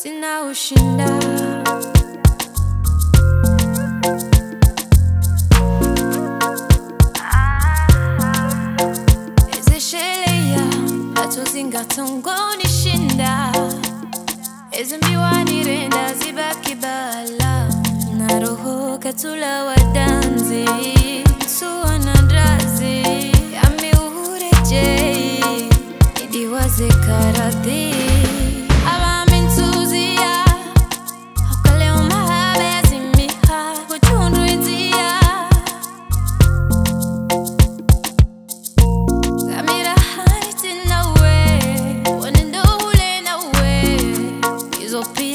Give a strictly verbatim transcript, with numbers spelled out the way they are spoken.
sina ushinda. Ezeshelea hatuzingatongoni shinda. Ezimbiwa nirenda zibaki bala. Na roho katula wadanzi suwa na drazi yami uhureje idiwaze karati aba mintuzia hokale umahabe azimiha kuchundu inzia zamira haniti nawe wanendo ule nawe izopi